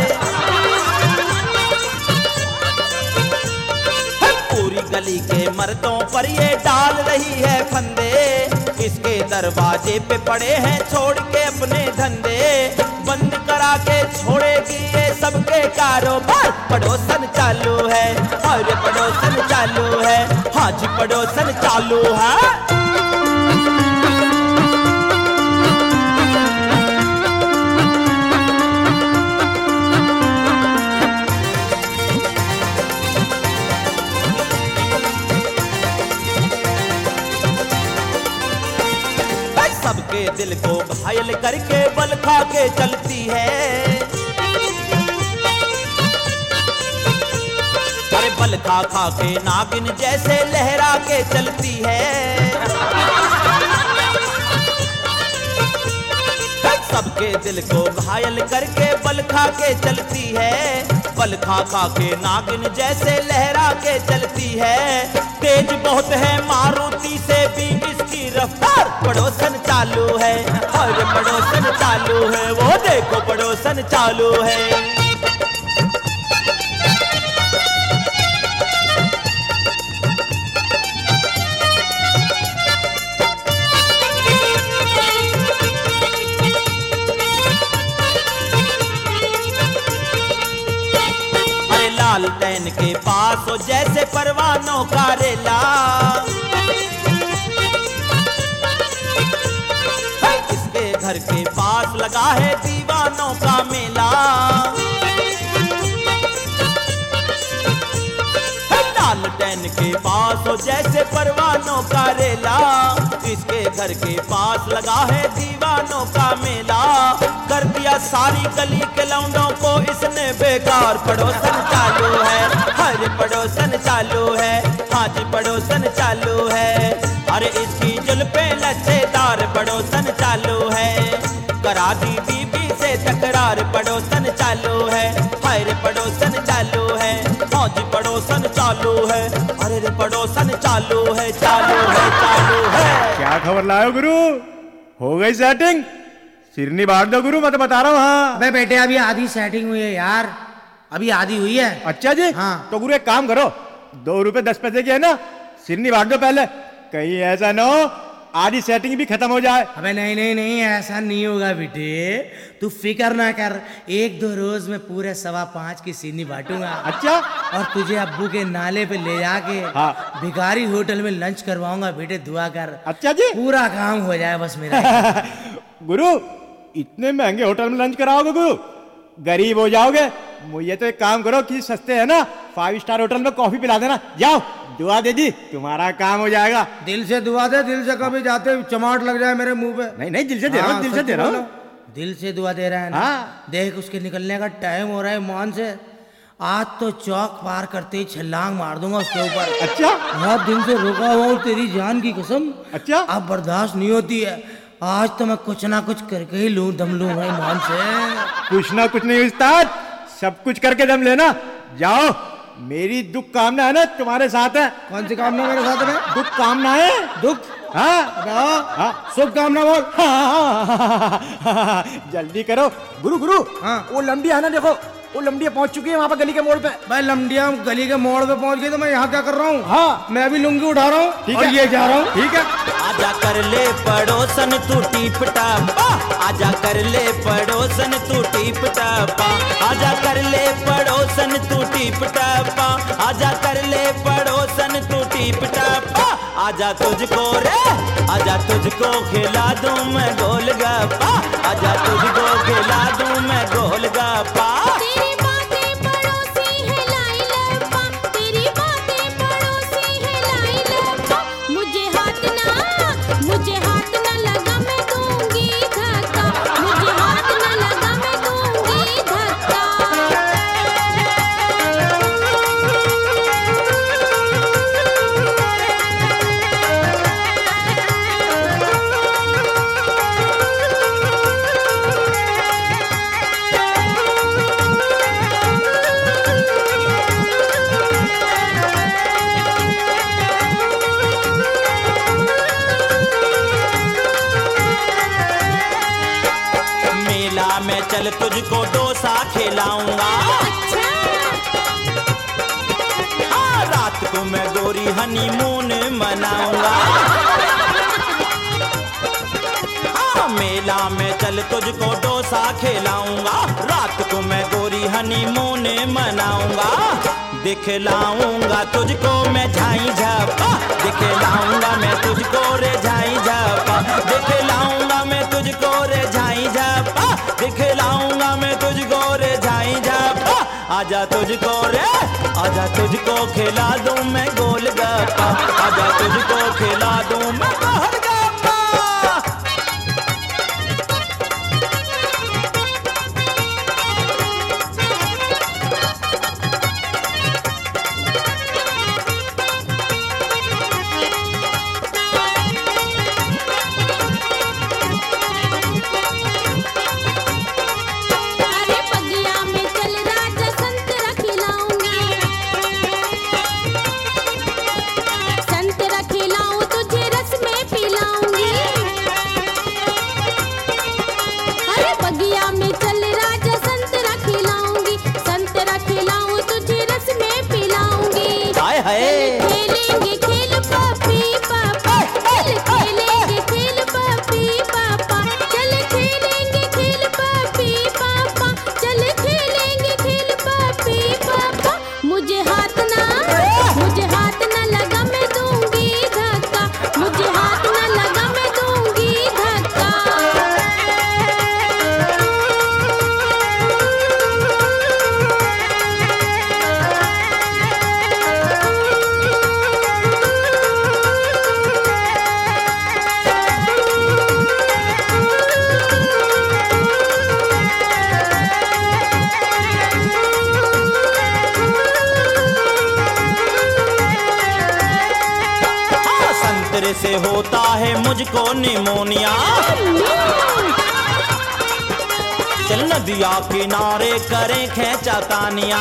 पूरी गली के मर्दों पर ये डाल रही है फंदे। इसके दरवाजे पे पड़े हैं छोड़ के अपने धंधे। बंद करा के छोड़ेगी ये सबके कारोबार पड़ोसन चालू है, और पड़ोसन चालू है, हाँ जी पड़ोसन चालू है। सबके दिल को घायल करके बल खा के चलती है। अरे बल खा खा के नागिन जैसे लहरा के चलती है। सबके दिल को घायल करके बल खा के चलती है। बल खा खा के नागिन जैसे लहरा के चलती है। तेज बहुत है मारुति से भी इसकी रफ्तार पड़ोसन चालू है, और पड़ोसन चालू है, वो देखो पड़ोसन चालू है। लालटेन के पास हो जैसे परवानों का रेला। इसके घर के पास लगा है दीवानों का मेला। लालटेन के पास हो जैसे परवानों का रेला। जिसके घर के पास लगा है दीवानों का मेला, कर दिया सारी गली के लौंडों को इसने बेकार। पड़ोसन चालू है, हर पड़ोसन चालू है, हाँ जी पड़ोसन चालू है। अरे इसकी जुल्फे लच्छेदार पड़ोसन चालू है, करा दी बीबी से तकरार पड़ोसन चालू है, हर पड़ोसन चालू है, हाँ जी पड़ोसन चालू है। अरे रे पड़ोसन चालू है, चालू है, चालू है। क्या खबर लाए गुरु, हो गई सेटिंग? सिरनी बांट दो गुरु, मैं तो बता रहा हूँ। हाँ अबे बेटे अभी आधी सेटिंग हुई है यार, अभी आधी हुई है। अच्छा जी, हाँ तो गुरु एक काम करो, दो रुपए दस पैसे की है ना, सिरनी बांट दो पहले, कहीं ऐसा ना हो आधी सेटिंग भी खत्म हो जाए। अबे नहीं नहीं नहीं, ऐसा नहीं होगा बेटे, तू फिक्र ना कर, एक दो रोज में पूरे सवा पाँच की सीनी बांटूंगा। अच्छा, और तुझे अब्बू के नाले पे ले जाके हाँ। भिखारी होटल में लंच करवाऊंगा बेटे, दुआ कर। अच्छा जी, पूरा काम हो जाए बस मेरा। गुरु इतने महंगे होटल में लंच कराओगे गुरु, गरीब हो जाओगे। मुझे तो एक काम करो, किसी सस्ते है ना फाइव स्टार होटल में कॉफी पिला देना, जाओ दुआ दे दी, तुम्हारा काम हो जाएगा। दिल से दुआ दे, दिल से कभी जाते चमाट लग जाए मेरे मुंह पे। नहीं नहीं, दिल से दे रहा हूँ, दिल से दे रहा हूँ। दिल से दुआ दे रहा है ना? हाँ। देख उसके निकलने का टाइम हो रहा है मान से, आज तो चौक पार करते ही छलांग मार दूंगा उसके ऊपर। अच्छा, बहुत दिन से रुका हुआ हूँ तेरी जान की कसम। अच्छा, अब बर्दाश्त नहीं होती है, आज तो मैं कुछ ना कुछ करके ही लूं, दम लूं भाई मान से। कुछ ना कुछ नहीं उस्ताद, सब कुछ करके दम लेना। जाओ, मेरी दुख कामना है ना तुम्हारे साथ है। कौन सी कामना मेरे साथ है? दुख कामना है। दुख? हाँ हाँ, शुभ कामना बोल। हाँ, जल्दी करो गुरु। गुरु हाँ, वो लंबिया है ना, देखो वो लंबिया पहुंच चुकी है वहाँ पर गली के मोड़ पे। भाई लमडिया गली के मोड़ पे पहुंच गई तो मैं यहाँ क्या कर रहा हूँ? हाँ, मैं भी लुंगी उठा रहा हूँ, ठीक और है, ये जा रहा हूँ। ठीक है। आजा कर ले पड़ोसन तू टीप टापा, आजा कर ले पड़ोसन तू टीप टापा, आजा कर ले पड़ोसन तू टीप टापा, आजा कर ले पड़ोसन तू टीप टापा। आजा तुझको रे, आजा तुझको खिला दूं मैं गोलगप्पा, आजा तुझको खिला दूं मैं गोलगप्पा। तेरी बातें पड़ोसी है लाई लप्पा, तेरी बातें पड़ोसी है लाई लप्पा। मुझे हाथ ना, मुझे हाथ ना लगा मैं दूंगी धक्का, मुझे हाथ ना लगा मैं दूंगी धक्का। मेला में चल तुझको डोसा खिलाऊंगा, हाँ, रात को मैं गोरी हनीमून मनाऊंगा। हाँ, मेला में चल तुझको डोसा खिलाऊंगा, रात को मैं गोरी हनीमून मनाऊंगा। दिखलाऊंगा तुझको मैं झाई झापा, दिखलाऊंगा मैं तुझको रे झाई झापा, दिखलाऊंगा मैं तुझको रे झाई झापा, दिखलाऊंगा मैं तुझको रे झाई झापा। आजा तुझको रे, आजा तुझको खिला दूं मैं गोलगप्पा, आजा तुझको खिला दूं मैं गोलगप्पा। अरे पगिया में चल राजा संतरा खिलाऊंगी, संतरा खिलाऊं तुझे रस में पिलाऊंगी। होता है मुझको निमोनिया। चल नदिया किनारे करें खेचा तानिया।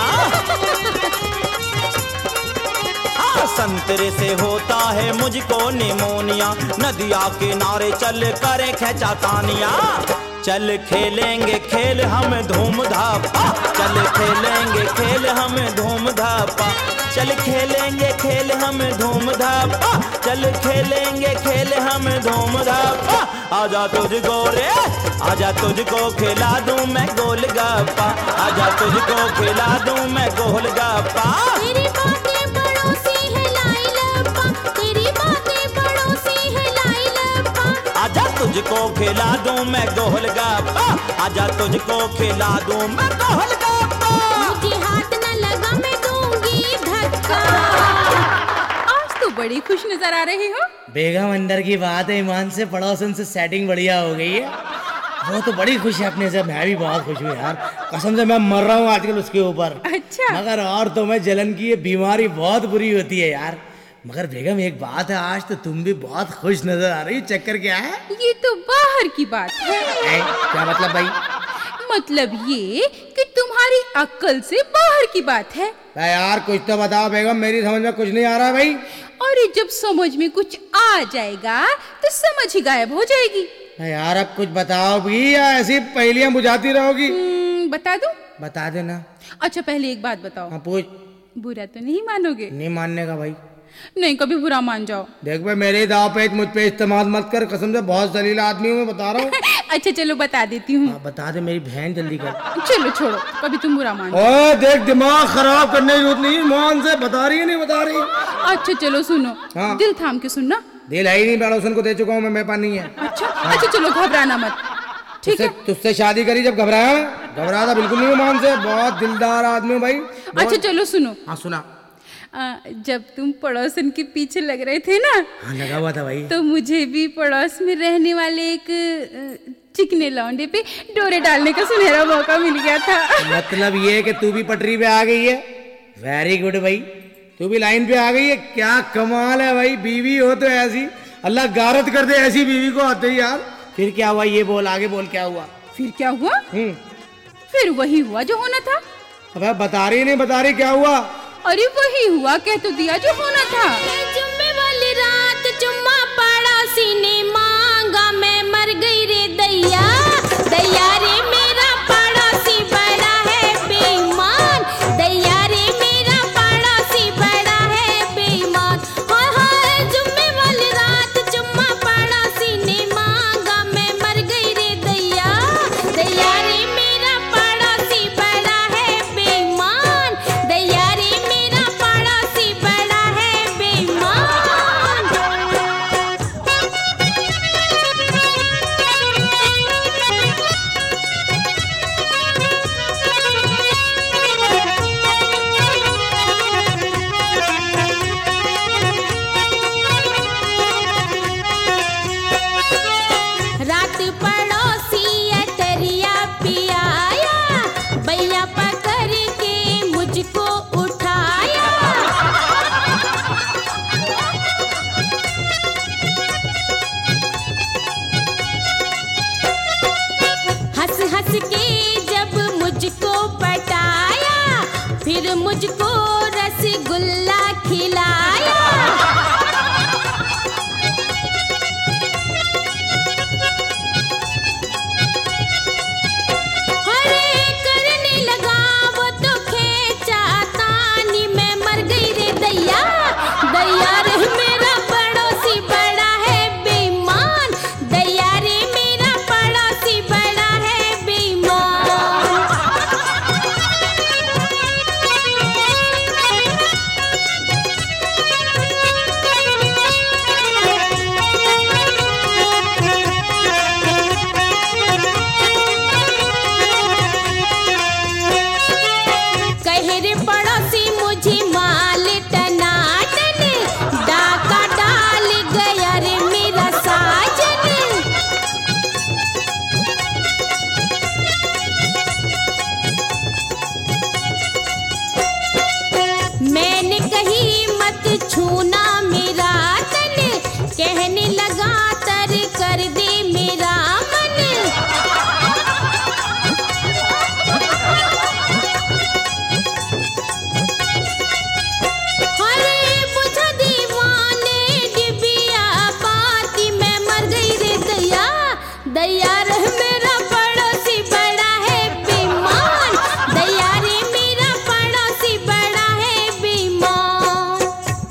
हाँ, संतरे से होता है मुझको निमोनिया। नदिया किनारे चल करें खेचा तानिया। चल खेलेंगे खेल हम धूम धापा। चल खेलेंगे खेल हम धूम धापा। चल खेलेंगे खेल हम धूम धापा। चल खेलेंगे खेल हम धूम धापा। आजा तुझको रे आजा तुझको खिला दूं मैं गोलगप्पा। आजा तुझको खिला दूं मैं गोलगप्पा। तेरी बातें पड़ोसी है लाई लप्पा। तेरी बातें पड़ोसी है लाई लप्पा। आजा तुझको खिला दूं मैं गोलगप्पा। आजा तुझको खिला दूं मैं गोलगप्पा। मुझे हाथ न लगा मैं दूंगी धक्का। आज तो बड़ी खुश नजर आ रही हो। बेगम अंदर की बात है, ईमान से पड़ोसन से सेटिंग बढ़िया हो गई है। वो तो बड़ी खुश है अपने से, मैं भी बहुत खुश हूँ यार। कसम से मैं मर रहा हूँ आजकल उसके ऊपर। अच्छा। मगर और तो मैं जलन की ये बीमारी बहुत बुरी होती है यार। मगर बेगम एक बात है, आज तो तुम भी बहुत खुश नजर आ रही। चक्कर क्या है? ये तो बाहर की बात है। ए, क्या मतलब भाई? मतलब ये कि तुम्हारी अक्ल से बाहर की बात है। यार कुछ तो बताओ बेगम, मेरी समझ में कुछ नहीं आ रहा भाई। और ये जब समझ में कुछ आ जाएगा तो समझ ही गायब हो जाएगी। यार अब कुछ बताओ भी, या ऐसी पहेलियां बुझाती रहोगी? हम्म, बता दूं? बता देना। अच्छा पहले एक बात बताओ। हाँ पूछ। बुरा तो नहीं मानोगे? नहीं मानने का भाई। नहीं, कभी बुरा मान जाओ। देख भाई, मेरे दाव पे मुझ पे इस्तेमाल मत कर, कसम से बहुत जलील आदमी हूँ मैं, बता रहा हूँ। अच्छा चलो बता देती हूँ। हाँ, बता दे मेरी बहन, जल्दी कर। चलो छोड़ो, कभी तुम बुरा मान जाओ। ओए देख, दिमाग खराब करने की जरूरत नहीं, मान से बता रही है नहीं बता रही। अच्छा चलो सुनो। हाँ। दिल थाम के सुनना। दिल है ही नहीं, पड़ोसन को दे चुका हूँ मैं, मेरे पास नहीं है। अच्छा अच्छा चलो घबराना मत, ठीक है? तुझसे शादी करी जब घबराया? घबराया था बिल्कुल नहीं, मान से बहुत दिलदार आदमी हूँ भाई। अच्छा चलो सुनो। हाँ सुना। आ, जब तुम पड़ोसन के पीछे लग रहे थे ना, हाँ लगा हुआ था भाई। तो मुझे भी पड़ोस में रहने वाले एक अ, चिकने लौंडे पे डोरे डालने का सुनहरा मौका मिल गया था। मतलब ये कि तू भी पटरी पे आ गई है? वेरी गुड भाई, तू भी लाइन पे आ गई है। क्या कमाल है भाई, बीवी हो तो ऐसी, अल्लाह गारत कर दे ऐसी बीवी को आते ही यार। फिर क्या हुआ, ये बोल, आगे बोल क्या हुआ? फिर क्या हुआ? हम्म फिर वही हुआ जो होना था। अबे बता रही नहीं बता रही, क्या हुआ? अरे वही हुआ, कह तो दिया जो होना था। जुम्मे वाली रात चुम्मा पड़ोसी ने मांगा, मैं मर गई रे दैया। दैया रे मेरा पड़ोसी बड़ा है बेईमान। दैया रे मेरा पड़ोसी बड़ा है बेईमान। हाँ हाँ, जुम्मे वाली रात चुम्मा पड़ोसी ने मांगा, मैं मर गई रे दैया। दैया रे मेरा पड़ोसी बड़ा है बेईमान। दैया रे मेरा पड़ोसी बड़ा है बेईमान। रात पड़ोसी अटरिया पियाया, भैया पकड़ के मुझको उठाया। हंस हंस के जब मुझको पटाया, फिर मुझको रसगुल्ला खिलाया। अरे करने लगा वो तो खेचा तानी, मैं मर गई रे दैया। दैया रे मेरा पड़ोसी बड़ा है बेईमान। दैया रे मेरा पड़ोसी बड़ा है बेईमान। दैया रे मेरा पड़ोसी बड़ा है बेईमान, दैया रे मेरा पड़ोसी बड़ा है बेईमान।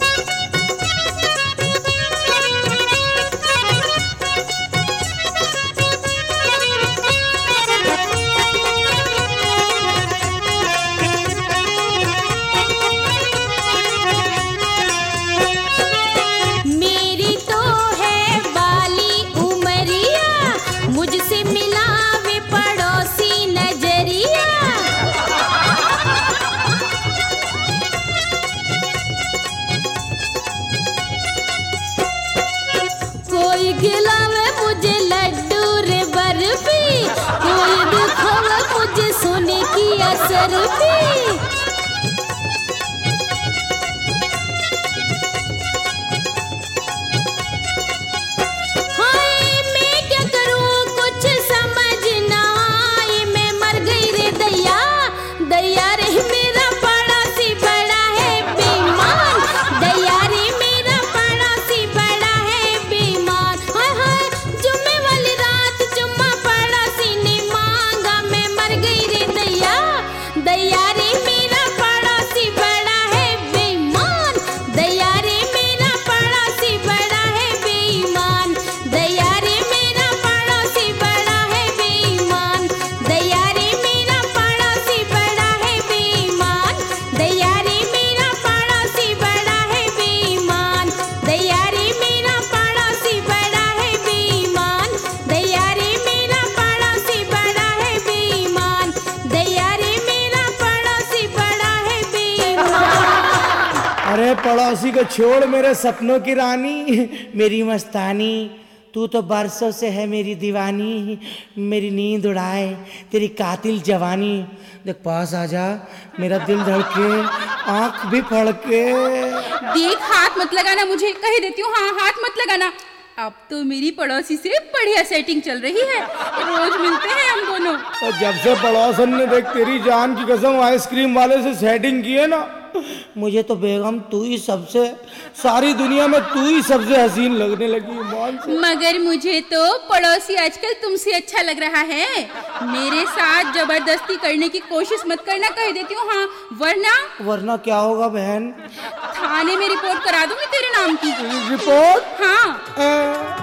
मेरी तो है बाली उमरिया, मुझसे मिलावे पड़ोसी नजरिया। कोई खिलावे मुझे लड्डू रे बर्फी, कोई दिखावे मुझे सोने की असरफी। हाय मैं क्या करूं कुछ समझ ना आए, मैं मर गई रे दैया, दैया रे मेरा पड़ोसी बड़ा है बेईमान, दैया रे मेरा पड़ोसी बड़ा है बेईमान। हाय हाय जुम्मे वाली रात जुम्मा पड़ोसी ने मांगा, मैं मर गई रे दैया, दैया रे मेरा पड़ोसी बड़ा है बेईमान, दैया रे मेरा पड़ोसी बड़ा है बेईमान, दैया रे मेरा पड़ोसी बड़ा है बेईमान, दैया रे मेरा पड़ोसी बड़ा है बेईमान, दैया रे मेरा पड़ोसी बड़ा है बेईमान, दैया रे मेरा पड़ोसी बड़ा है बेईमान, दैया रे मेरा पड़ोसी बड़ा है बेईमान, दैया रे मेरा पड़ोसी बड़ा है बेईमान। अरे पड़ोसी को छोड़ मेरे सपनों की रानी, मेरी मस्तानी, तू तो बरसों से है मेरी दीवानी, मेरी नींद उड़ाए तेरी कातिल जवानी। देख पास आजा, मेरा दिल धड़के आंख भी फड़के। देख हाथ मत लगाना मुझे, कह देती हूँ हाँ हाथ मत लगाना। अब तो मेरी पड़ोसी से बढ़िया सेटिंग चल रही है, रोज मिलते हैं हम दोनों। और जब से पड़ोसन ने देख तेरी जान की कसम आइसक्रीम वाले से सेटिंग की है ना, मुझे तो बेगम तू ही सबसे, सारी दुनिया में तू ही सबसे हसीन लगने लगी मान से। मगर मुझे तो पड़ोसी आजकल तुमसे अच्छा लग रहा है। मेरे साथ जबरदस्ती करने की कोशिश मत करना, कह देती हूँ हाँ, वरना वरना क्या होगा बहन? थाने में रिपोर्ट करा दूंगी तेरे नाम की। रिपोर्ट? हाँ। अ,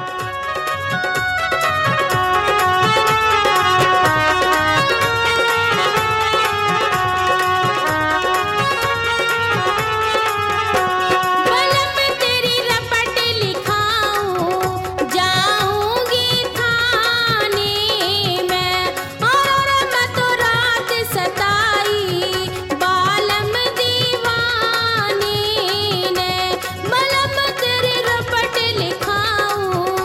बलम तेरी रपट लिखाऊं, जाऊंगी थाने में, और मैं तो रात सताई बालम दीवाने ने। बलम तेरी रपट लिखाऊं,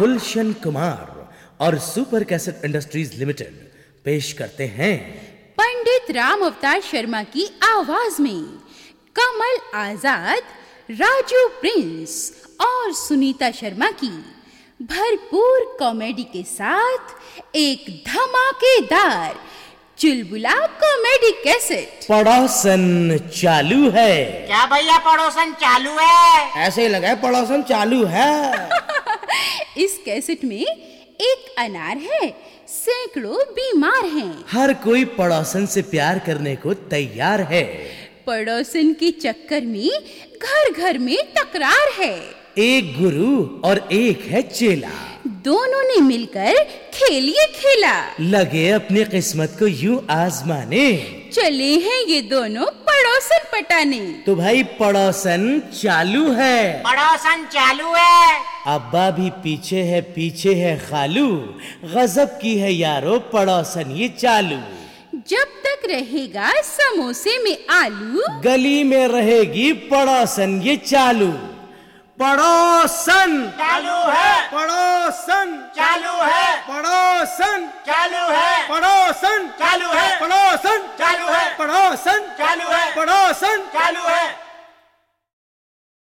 गुलशन कुमार और सुपर कैसेट इंडस्ट्रीज लिमिटेड पेश करते हैं पंडित राम अवतार शर्मा की आवाज में कमल आजाद, राजू प्रिंस और सुनीता शर्मा की भरपूर कॉमेडी के साथ एक धमाकेदार चुलबुला कॉमेडी कैसेट पड़ोसन चालू है। क्या भैया पड़ोसन चालू है? ऐसे ही लगा है पड़ोसन चालू है। इस कैसेट में एक अनार है, सैकड़ों बीमार हैं। हर कोई पड़ोसन से प्यार करने को तैयार है। पड़ोसन के चक्कर में घर घर में तकरार है। एक गुरु और एक है चेला, दोनों ने मिलकर खेलिए खेला। लगे अपनी किस्मत को यूं आजमाने। चले हैं ये दोनों पड़ोसन पटाने। तो भाई पड़ोसन चालू है। पड़ोसन चालू है। अब्बा भी पीछे है, पीछे है खालू। गजब की है यारो पड़ोसन ये चालू। जब तक रहेगा समोसे में आलू, गली में रहेगी पड़ोसन ये चालू। पड़ोसन चालू है। पड़ोसन चालू है। पड़ोसन चालू है। पड़ोसन चालू है। पड़ोसन चालू है। पड़ोसन चालू है। पड़ोसन चालू है।